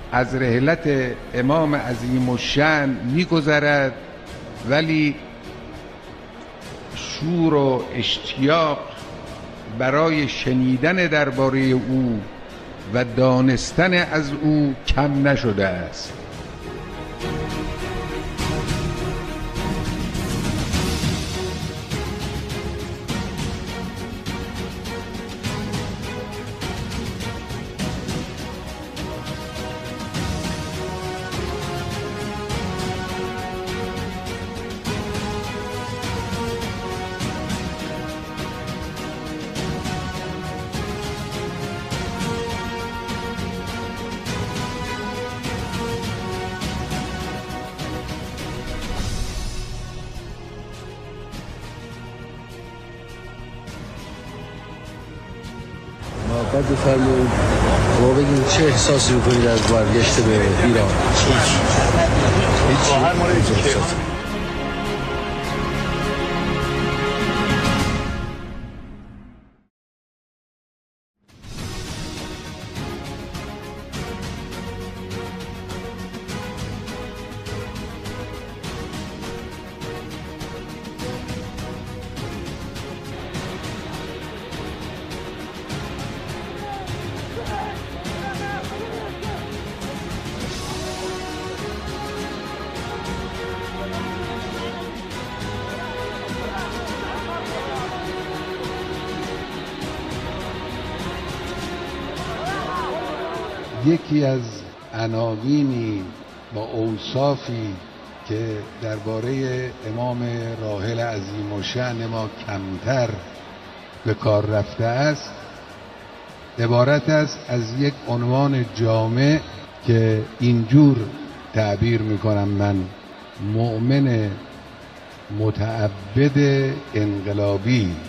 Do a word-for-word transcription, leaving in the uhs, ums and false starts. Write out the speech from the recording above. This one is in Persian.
از رحلت امام عظیم الشأن می‌گذرد، ولی شور و اشتیاق برای شنیدن درباره او و دانستن از او کم نشده است. بعد بفرمایید شما بگید چه احساسی می‌کنید از برگشت به ایران؟ هیچ هیچ احساسی. یکی از عناوینی با اوصافی که درباره امام راحل عظیم الشأن ما کمتر به کار رفته است عبارت است از یک عنوان جامع که اینجور تعبیر میکنم من: مؤمن متعبد انقلابی.